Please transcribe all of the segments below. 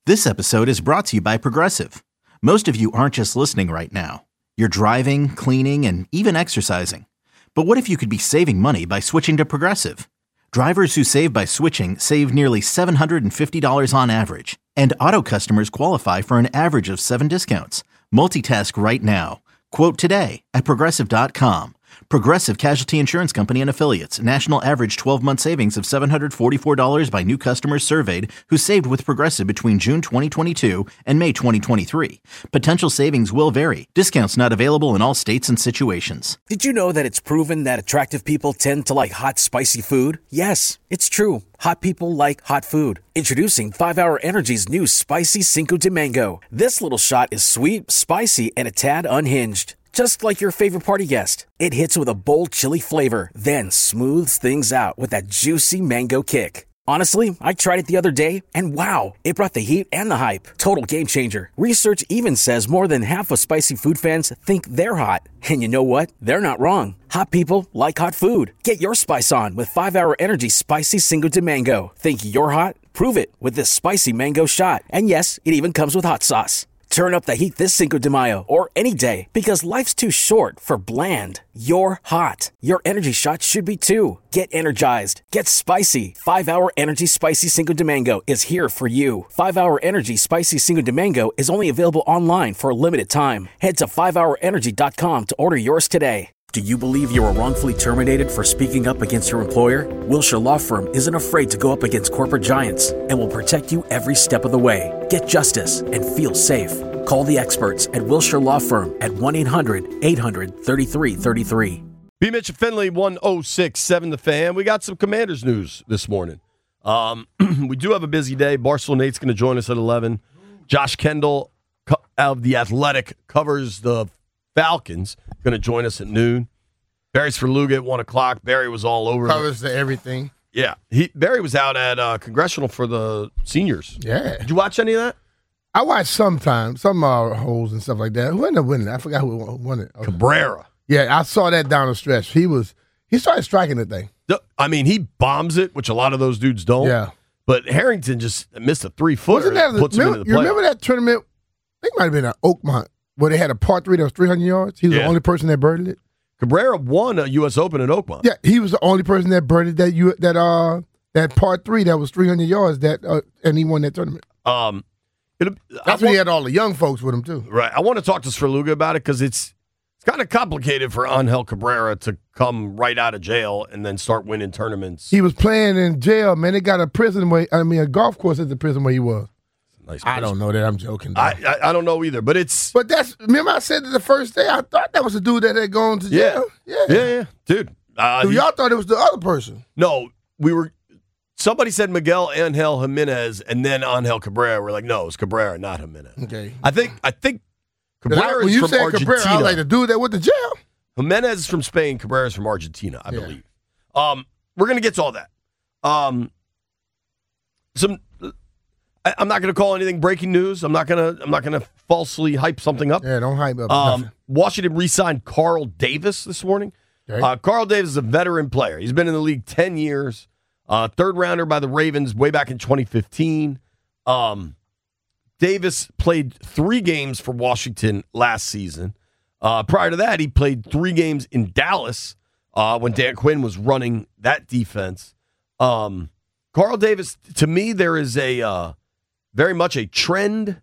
This episode is brought to you by Progressive. Most of you aren't just listening right now. You're driving, cleaning, and even exercising. But what if you could be saving money by switching to Progressive? Drivers who save by switching save nearly $750 on average. And auto customers qualify for an average of 7 discounts. Multitask right now. Quote today at Progressive.com. Progressive Casualty Insurance Company and Affiliates. National average 12-month savings of $744 by new customers surveyed who saved with Progressive between June 2022 and May 2023. Potential savings will vary. Discounts not available in all states and situations. Did you know that it's proven that attractive people tend to like hot, spicy food? Yes, it's true. Hot people like hot food. Introducing 5-Hour Energy's new Spicy Cinco de Mango. This little shot is sweet, spicy, and a tad unhinged. Just like your favorite party guest. It hits with a bold chili flavor, then smooths things out with that juicy mango kick. Honestly, I tried it the other day, and wow, it brought the heat and the hype. Total game changer. Research even says more than half of spicy food fans think they're hot. And you know what? They're not wrong. Hot people like hot food. Get your spice on with 5-Hour Energy Spicy Cinco de Mango. Think you're hot? Prove it with this spicy mango shot. And yes, it even comes with hot sauce. Turn up the heat this Cinco de Mayo or any day because life's too short for bland. You're hot. Your energy shot should be too. Get energized. Get spicy. 5-Hour Energy Spicy Cinco de Mango is here for you. 5-Hour Energy Spicy Cinco de Mango is only available online for a limited time. Head to 5hourenergy.com to order yours today. Do you believe you were wrongfully terminated for speaking up against your employer? Wilshire Law Firm isn't afraid to go up against corporate giants and will protect you every step of the way. Get justice and feel safe. Call the experts at Wilshire Law Firm at 1-800-800-3333. B. Mitch and Finley, 106.7 The Fan. We got some Commanders news this morning. We do have a busy day. Barstool Nate's going to join us at 11. Josh Kendall of The Athletic covers the Falcons, going to join us at noon. Barry's for Luga at 1 o'clock. Barry was all over. Covers everything. Yeah. Barry was out at Congressional for the seniors. Yeah. Did you watch any of that? I watch sometimes, some holes and stuff like that. Who ended up winning? I forgot who won it. Cabrera. Yeah, I saw that down the stretch. He started striking the thing. I mean, he bombs it, which a lot of those dudes don't. Yeah. But Harrington just missed a 3-footer. You remember that tournament? I think it might have been at Oakmont, where they had a par 3 that was 300 yards. He was the only person that birdied it. Cabrera won a U.S. Open at Oakmont. Yeah, he was the only person that birdied that par 3 that was 300 yards and he won that tournament. That's when he had all the young folks with him too. Right. I want to talk to Sverluga about it because it's kind of complicated for Angel Cabrera to come right out of jail and then start winning tournaments. He was playing in jail, man. They got a golf course at the prison where he was. Nice. I don't know that. I'm joking. I don't know either, but remember I said that the first day I thought that was the dude that had gone to jail. Yeah. Dude. So y'all thought it was the other person. No, somebody said Miguel Angel Jimenez and then Angel Cabrera. We're like, no, it's Cabrera, not Jimenez. Okay. I think Cabrera when is you from said Argentina. Cabrera, I was like the dude that went to jail. Jimenez is from Spain. Cabrera is from Argentina, I believe. We're gonna get to all that. I'm not gonna call anything breaking news. I'm not gonna falsely hype something up. Yeah, don't hype up nothing. Washington re-signed Carl Davis this morning. Okay. Carl Davis is a veteran player. He's been in the league 10 years. Third rounder by the Ravens way back in 2015. Davis played 3 games for Washington last season. Prior to that, he played 3 games in Dallas when Dan Quinn was running that defense. Carl Davis, to me, there is a very much a trend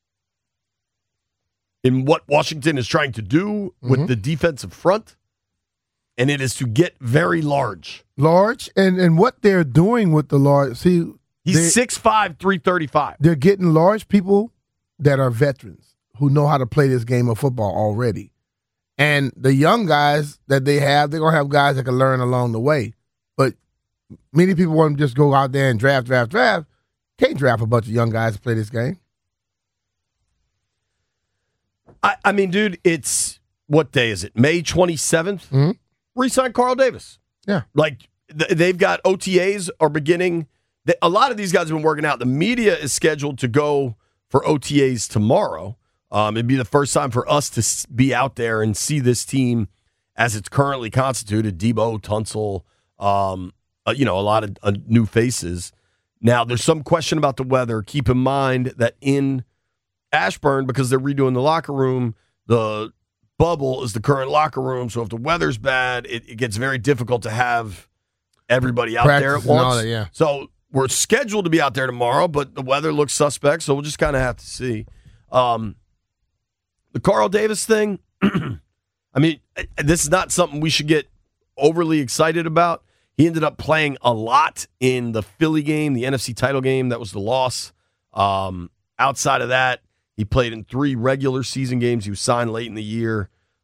in what Washington is trying to do with the defensive front, and it is to get very large. Large, and what they're doing with the large, see, he's 6'5", 335. They're getting large people that are veterans who know how to play this game of football already. And the young guys that they have, they're going to have guys that can learn along the way. But many people want to just go out there and draft. Can't draft a bunch of young guys to play this game. I mean, dude, it's, what day is it? May 27th? Mm-hmm. Re-sign Carl Davis. Yeah. Like, they've got OTAs are beginning. A lot of these guys have been working out. The media is scheduled to go for OTAs tomorrow. It'd be the first time for us to be out there and see this team as it's currently constituted. Debo, Tunsil, a lot of new faces. Now, there's some question about the weather. Keep in mind that in Ashburn, because they're redoing the locker room, the bubble is the current locker room. So if the weather's bad, it gets very difficult to have everybody out there at once. Yeah. So we're scheduled to be out there tomorrow, but the weather looks suspect, so we'll just kind of have to see. The Carl Davis thing, I mean, this is not something we should get overly excited about. He ended up playing a lot in the Philly game, the NFC title game. That was the loss. Outside of that, he played in 3 regular season games. He was signed late in the year.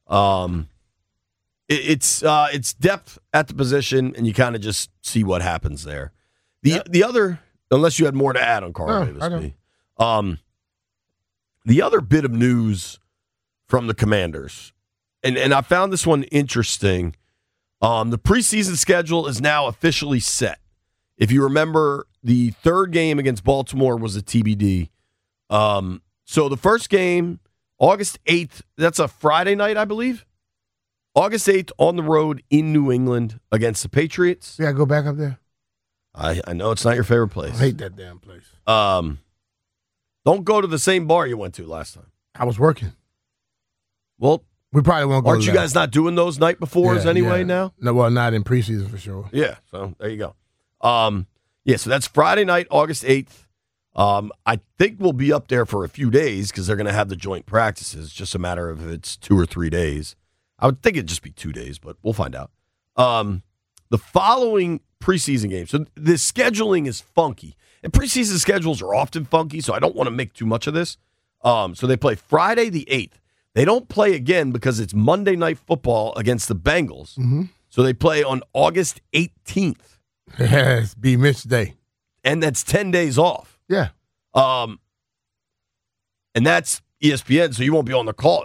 It's depth at the position, and you kind of just see what happens there. The other, unless you had more to add on Carl Davis. I don't. The other bit of news from the Commanders, and I found this one interesting. The preseason schedule is now officially set. If you remember, the 3rd game against Baltimore was a TBD. So the first game, August 8th, that's a Friday night, I believe. August 8th on the road in New England against the Patriots. Yeah, go back up there. I know it's not your favorite place. I hate that damn place. Don't go to the same bar you went to last time. I was working. Well, we probably won't go. Aren't you guys not doing those night befores anyway now? No, well, not in preseason for sure. Yeah, so there you go. So that's Friday night, August 8th. I think we'll be up there for a few days because they're going to have the joint practices. It's just a matter of if it's 2 or 3 days. I would think it'd just be 2 days, but we'll find out. The following preseason game. So the scheduling is funky. And preseason schedules are often funky, so I don't want to make too much of this. So they play Friday the 8th. They don't play again because it's Monday Night Football against the Bengals. Mm-hmm. So they play on August 18th. Yes, be Mitch Day. And that's 10 days off. Yeah. And that's ESPN, so you won't be on the call.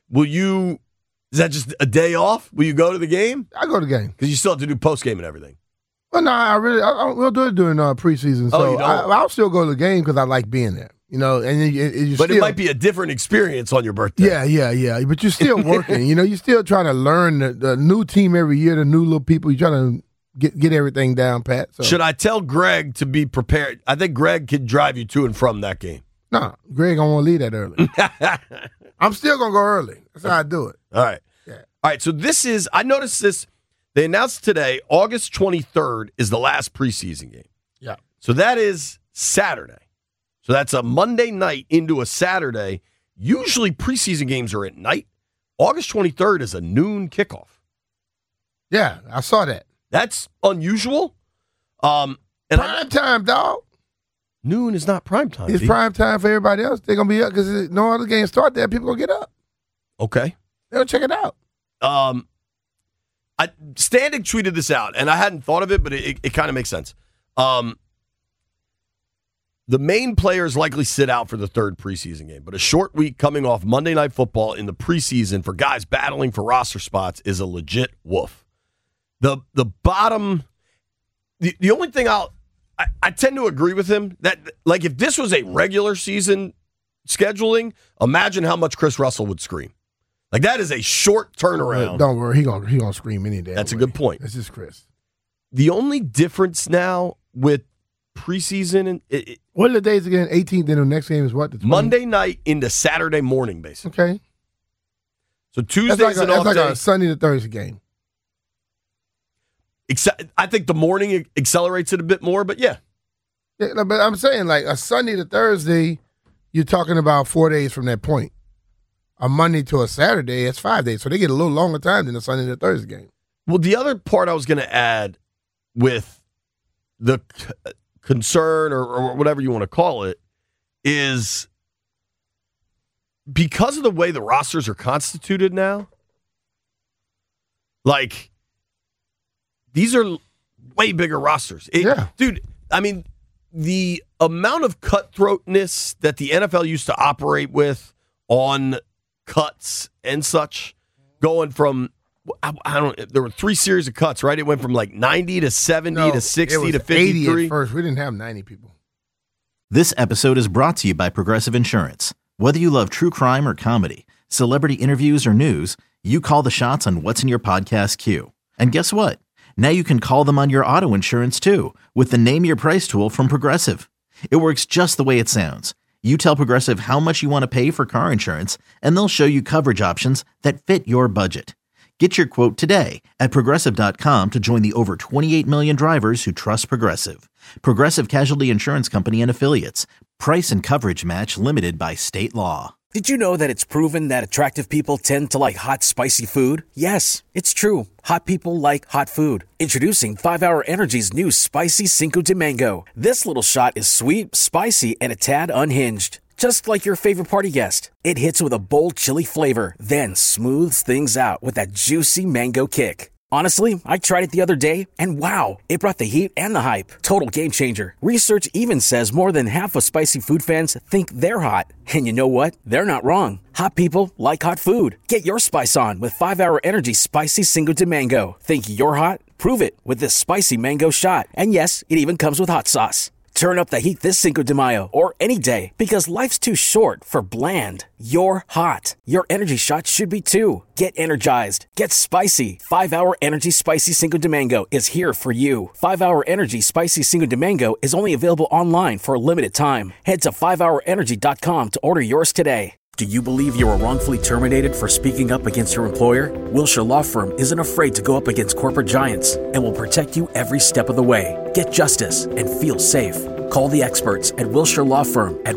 Is that just a day off? Will you go to the game? I go to the game. Because you still have to do post-game and everything. Well, no, we'll do it during preseason. So I'll still go to the game because I like being there. You know, and but it might be a different experience on your birthday. Yeah. But you're still working. You know, you're still trying to learn the new team every year, the new little people. You're trying to get everything down, Pat. So. Should I tell Greg to be prepared? I think Greg can drive you to and from that game. No, Greg don't want to leave that early. I'm still going to go early. That's how I do it. All right. Yeah. All right, so I noticed this. They announced today, August 23rd is the last preseason game. Yeah. So that is Saturday. So that's a Monday night into a Saturday. Usually preseason games are at night. August 23rd is a noon kickoff. Yeah, I saw that. That's unusual. Prime time, dog. Noon is not prime time. It's prime time for everybody else. They're going to be up because no other games start there. People going to get up. Okay. They'll check it out. Standing tweeted this out, and I hadn't thought of it, but it kind of makes sense. The main players likely sit out for the 3rd preseason game, but a short week coming off Monday Night Football in the preseason for guys battling for roster spots is a legit woof. The bottom, the only thing I tend to agree with him that, like, if this was a regular season scheduling, imagine how much Chris Russell would scream. Like, that is a short turnaround. Don't worry, he gonna scream any day. That's a good point. That's just Chris. The only difference now with preseason and what are the days again? 18th. Then the next game is what? The 20th? Monday night into Saturday morning, basically. Okay. So Tuesday's an off day. That's like day. a Sunday to Thursday game. I think the morning accelerates it a bit more, but yeah. Yeah, but I'm saying like a Sunday to Thursday, you're talking about 4 days from that point. A Monday to a Saturday, it's 5 days. So they get a little longer time than a Sunday to Thursday game. Well, the other part I was going to add with the concern or whatever you want to call it is because of the way the rosters are constituted now, like, these are way bigger rosters. Yeah. Dude, I mean, the amount of cutthroatness that the NFL used to operate with on cuts and such, going from, there were 3 series of cuts, right? It went from like 90 to 70 to 60 to 53. 80 at first. We didn't have 90 people. This episode is brought to you by Progressive Insurance. Whether you love true crime or comedy, celebrity interviews or news, you call the shots on what's in your podcast queue. And guess what? Now you can call them on your auto insurance too with the Name Your Price tool from Progressive. It works just the way it sounds. You tell Progressive how much you want to pay for car insurance, and they'll show you coverage options that fit your budget. Get your quote today at Progressive.com to join the over 28 million drivers who trust Progressive. Progressive Casualty Insurance Company and Affiliates. Price and coverage match limited by state law. Did you know that it's proven that attractive people tend to like hot, spicy food? Yes, it's true. Hot people like hot food. Introducing 5-Hour Energy's new Spicy Cinco de Mango. This little shot is sweet, spicy, and a tad unhinged. Just like your favorite party guest. It hits with a bold chili flavor, then smooths things out with that juicy mango kick. Honestly, I tried it the other day, and wow, it brought the heat and the hype. Total game changer. Research even says more than half of spicy food fans think they're hot. And you know what? They're not wrong. Hot people like hot food. Get your spice on with 5-Hour Energy Spicy Cinco de Mango. Think you're hot? Prove it with this spicy mango shot. And yes, it even comes with hot sauce. Turn up the heat this Cinco de Mayo or any day because life's too short for bland. You're hot. Your energy shot should be too. Get energized. Get spicy. 5-Hour Energy Spicy Cinco de Mango is here for you. 5-Hour Energy Spicy Cinco de Mango is only available online for a limited time. Head to 5hourenergy.com to order yours today. Do you believe you were wrongfully terminated for speaking up against your employer? Wilshire Law Firm isn't afraid to go up against corporate giants and will protect you every step of the way. Get justice and feel safe. Call the experts at Wilshire Law Firm at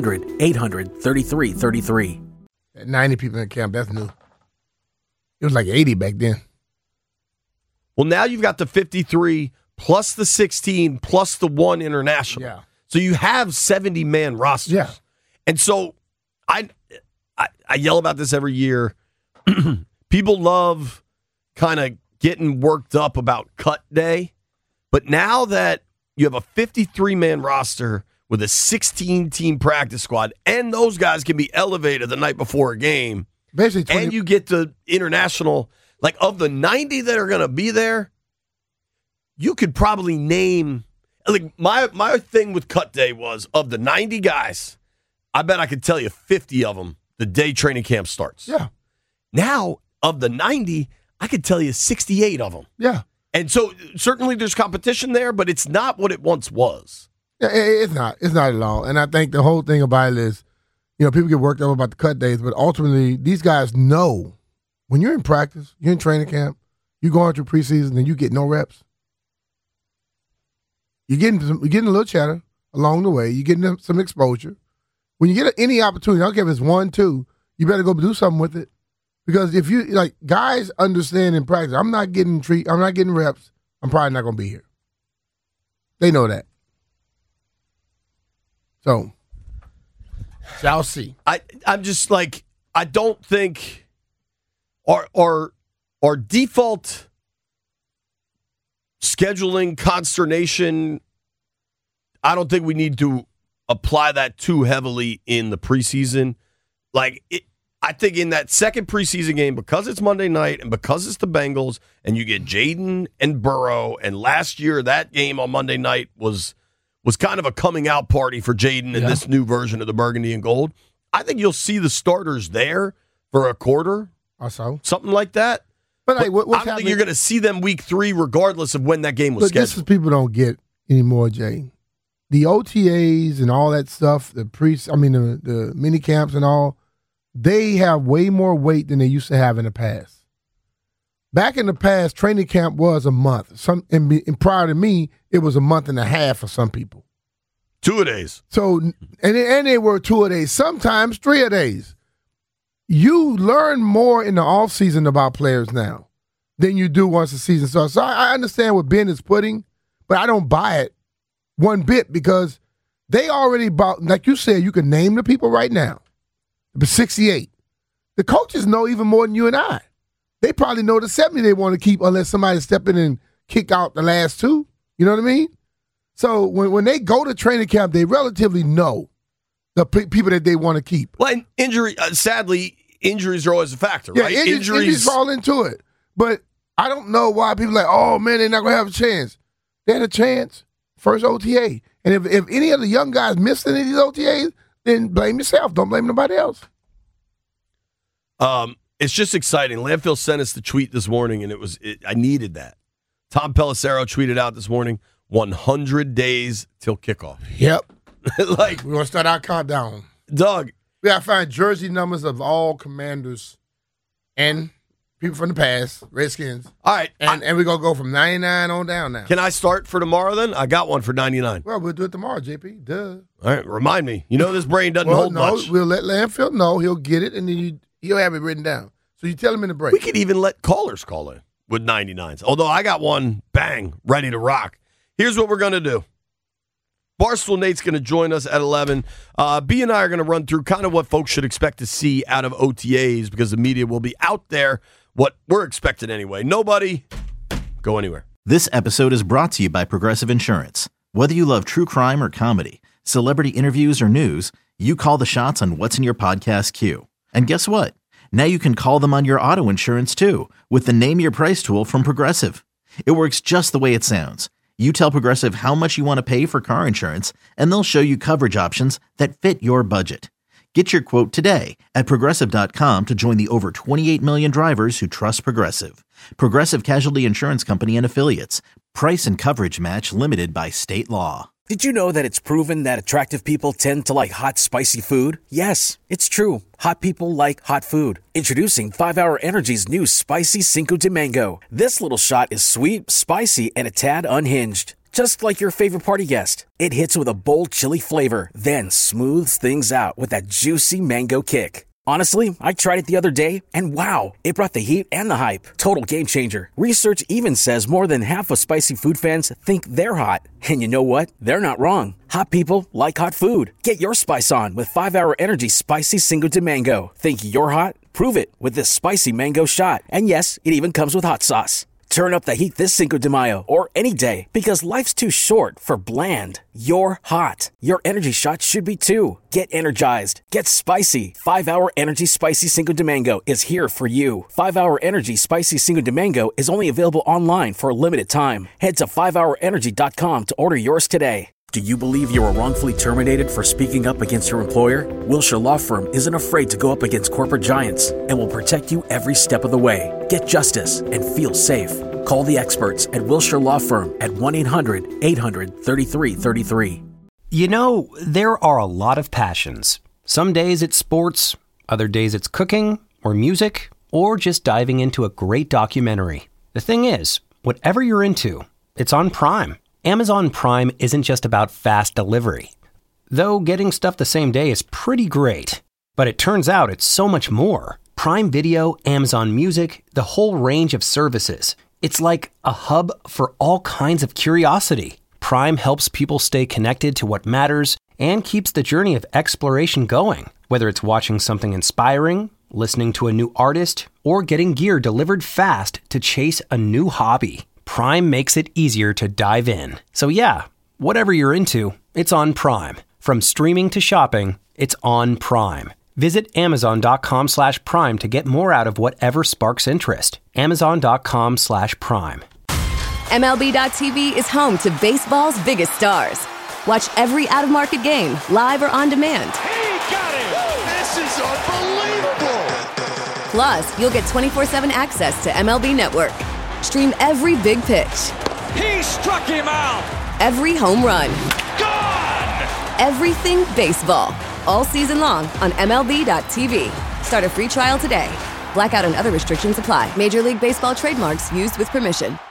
1-800-800-3333. 90 people in camp, that's new. It was like 80 back then. Well, now you've got the 53 plus the 16 plus the 1 international. Yeah. So you have 70-man rosters. Yeah. And so I yell about this every year. People love kind of getting worked up about cut day. But now that you have a 53-man roster with a 16-team practice squad, and those guys can be elevated the night before a game, basically, and you get the international, like of the 90 that are going to be there, you could probably name, like my thing with cut day was, of the 90 guys, I bet I could tell you 50 of them the day training camp starts. Yeah. Now, of the 90, I could tell you 68 of them. Yeah. And so certainly there's competition there, but it's not what it once was. Yeah, it's not. It's not at all. And I think the whole thing about it is, people get worked up about the cut days, but ultimately these guys know when you're in practice, you're in training camp, you're going through preseason, and you get no reps. You're getting a little chatter along the way. You're getting some exposure. When you get any opportunity, I don't care if it's 1, 2, you better go do something with it. Because if you, guys understand in practice, I'm not getting reps, I'm probably not going to be here. They know that. So, shall see. I'm just like, I don't think our default scheduling consternation, I don't think we need to apply that too heavily in the preseason. I think in that second preseason game, because it's Monday night and because it's the Bengals, and you get Jaden and Burrow, and last year that game on Monday night was kind of a coming out party for Jaden in this new version of the burgundy and gold. I think you'll see the starters there for a quarter, also something like that. But I don't think you're going to see them week 3, regardless of when that game was scheduled. This is people don't get anymore, Jay. The OTAs and all that stuff, the mini camps and all, they have way more weight than they used to have in the past. Back in the past, training camp was a month. And prior to me, it was a month and a half for some people. 2-a-days. So, and they were 2-a-days, sometimes 3-a-days. You learn more in the offseason about players now than you do once the season starts. So I understand what Ben is putting, but I don't buy it one bit because they already bought, like you said, you can name the people right now. But 68. The coaches know even more than you and I. They probably know the 70 they want to keep unless somebody step in and kick out the last 2. You know what I mean? So when they go to training camp, they relatively know the people that they want to keep. Well, and sadly, injuries are always a factor, right? Injuries fall into it. But I don't know why people are like, oh, man, they're not going to have a chance. They had a chance. First OTA. And if any of the young guys missed any of these OTAs, then blame yourself. Don't blame nobody else. It's just exciting. Landfill sent us the tweet this morning, and I needed that. Tom Pelissero tweeted out this morning, 100 days till kickoff. Yep. Like, We're going to start our countdown. Doug. We got to find jersey numbers of all Commanders and people from the past, Redskins. All right. And we're going to go from 99 on down now. Can I start for tomorrow then? I got one for 99. Well, we'll do it tomorrow, JP. Duh. All right. Remind me. You know this brain doesn't hold much. We'll let Landfill know. He'll get it, and then he'll have it written down. So you tell him in the break. We could even let callers call in with 99s. Although I got one, bang, ready to rock. Here's what we're going to do. Barstool Nate's going to join us at 11. B and I are going to run through kind of what folks should expect to see out of OTAs because the media will be out there, what we're expecting anyway. Nobody go anywhere. This episode is brought to you by Progressive Insurance. Whether you love true crime or comedy, celebrity interviews or news, you call the shots on what's in your podcast queue. And guess what? Now you can call them on your auto insurance too with the Name Your Price tool from Progressive. It works just the way it sounds. You tell Progressive how much you want to pay for car insurance, and they'll show you coverage options that fit your budget. Get your quote today at Progressive.com to join the over 28 million drivers who trust Progressive. Progressive Casualty Insurance Company and Affiliates. Price and coverage match limited by state law. Did you know that it's proven that attractive people tend to like hot, spicy food? Yes, it's true. Hot people like hot food. Introducing 5-Hour Energy's new Spicy Cinco de Mango. This little shot is sweet, spicy, and a tad unhinged. Just like your favorite party guest. It hits with a bold chili flavor, then smooths things out with that juicy mango kick. Honestly, I tried it the other day, and wow, it brought the heat and the hype. Total game changer. Research even says more than half of spicy food fans think they're hot. And you know what? They're not wrong. Hot people like hot food. Get your spice on with 5-Hour Energy Spicy Cinco de Mango. Think you're hot? Prove it with this spicy mango shot. And yes, it even comes with hot sauce. Turn up the heat this Cinco de Mayo or any day because life's too short for bland. You're hot. Your energy shot should be too. Get energized. Get spicy. 5-Hour Energy Spicy Cinco de Mango is here for you. 5-Hour Energy Spicy Cinco de Mango is only available online for a limited time. Head to 5hourenergy.com to order yours today. Do you believe you were wrongfully terminated for speaking up against your employer? Wilshire Law Firm isn't afraid to go up against corporate giants and will protect you every step of the way. Get justice and feel safe. Call the experts at Wilshire Law Firm at 1-800-800-3333. You know, there are a lot of passions. Some days it's sports, other days it's cooking or music, or just diving into a great documentary. The thing is, whatever you're into, it's on Prime. Amazon Prime isn't just about fast delivery. Though getting stuff the same day is pretty great. But it turns out it's so much more. Prime Video, Amazon Music, the whole range of services. It's like a hub for all kinds of curiosity. Prime helps people stay connected to what matters and keeps the journey of exploration going. Whether it's watching something inspiring, listening to a new artist, or getting gear delivered fast to chase a new hobby. Prime makes it easier to dive in. So yeah, whatever you're into, it's on Prime. From streaming to shopping, it's on Prime. Visit Amazon.com/Prime to get more out of whatever sparks interest. Amazon.com/Prime. MLB.tv is home to baseball's biggest stars. Watch every out-of-market game, live or on demand. He got it! This is unbelievable! Plus, you'll get 24/7 access to MLB Network. Stream every big pitch. He struck him out! Every home run. Gone! Everything baseball. All season long on MLB.tv. Start a free trial today. Blackout and other restrictions apply. Major League Baseball trademarks used with permission.